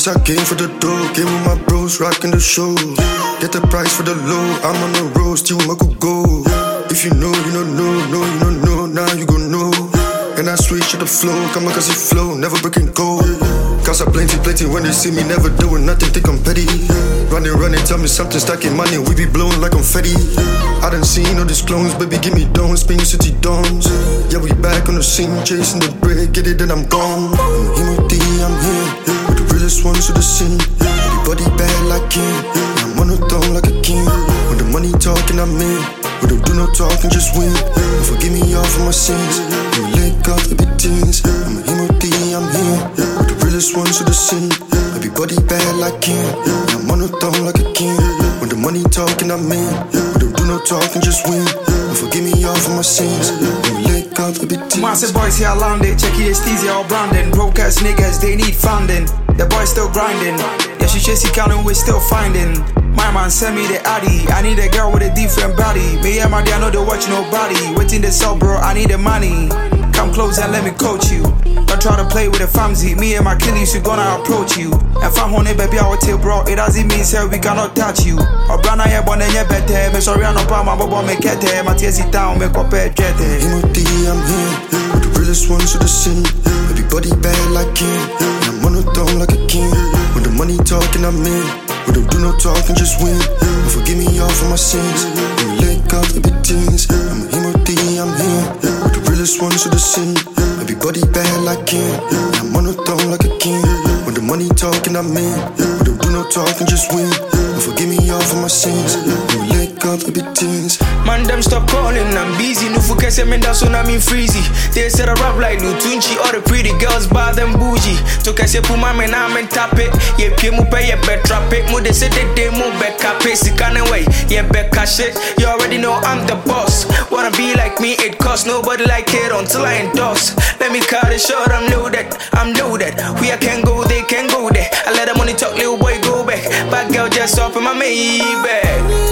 I came for the dough. Came with my bros, rocking the show. Get the price for the low. I'm on the road, still I could go. If you know, you don't know. No, you don't know, now you gon' know. And I switch to the flow, come on cause it flow, never breaking gold. Cause I plenty when they see me never doing nothing, think I'm petty. Running, tell me something, stacking money, we be blowing like confetti. I done seen all these clones, baby give me dons, Spain City dons. Yeah, we back on the scene, chasing the bread, get it then I'm gone. I'm Himo D, I'm here, with the realest ones to the scene. Everybody bad like him, I'm on the throne like a king. When the money talking, I'm in. We don't do no talking, just win. And forgive me all for my sins. We lick up the big things. I'm a Himo D, I'm here. With the realest ones to the scene. Everybody bad like him. I'm on the throne like a king. When the money talking, I'm in. We don't do no talking, just win. And forgive me all for my sins. We lick up the big things. Massive boys here landed. Check it, Steezy all branding. Broke ass niggas, they need funding. The boys still grinding. Yeah, she chasing counting, we're still finding. My man send me the addy. I need a girl with a different body. Me and my day, I know they watch nobody. Waiting to sell, bro, I need the money. Come close and let me coach you. Don't try to play with a family. Me and my kiddies, we gonna approach you. If I'm honey, baby, I will tell, bro. It doesn't mean say we cannot touch you. Or brand I born and you better. Me sorry, I know pa my bobo make it. My tears it down, make up a jet. Himo D, I'm here. With the realest ones to the scene. Everybody bad like him. I'm on the throne like a king. When the money talking, I'm in. We don't do no talking, just win. And forgive me all for my sins. We lick up the big things. I'm a Himo D, I'm here. With the realest ones to the scene. Everybody bad like him. I'm on the throne like a king. When the money talking, I'm in. We don't do no talking, just win. And forgive me all for my sins. We lick up the big things. Man, them stop calling, I'm busy. No focus, I mean that's when I'm in freezy. They said I rap like Lutunchi. All the pretty girls bad and bougie. Took a sip of my man, I'm in tap it. Yeah, Pimu pay, yeah, bet trap it. Mo, they said they move back up it. See, can't away, yeah, back cash it. You already know I'm the boss. Wanna be like me, it costs nobody like it until I endorse. Let me cut it short, I'm loaded. We can go, they can go there. I let the money talk, little boy, go back. Bad girl just off in my Maybach.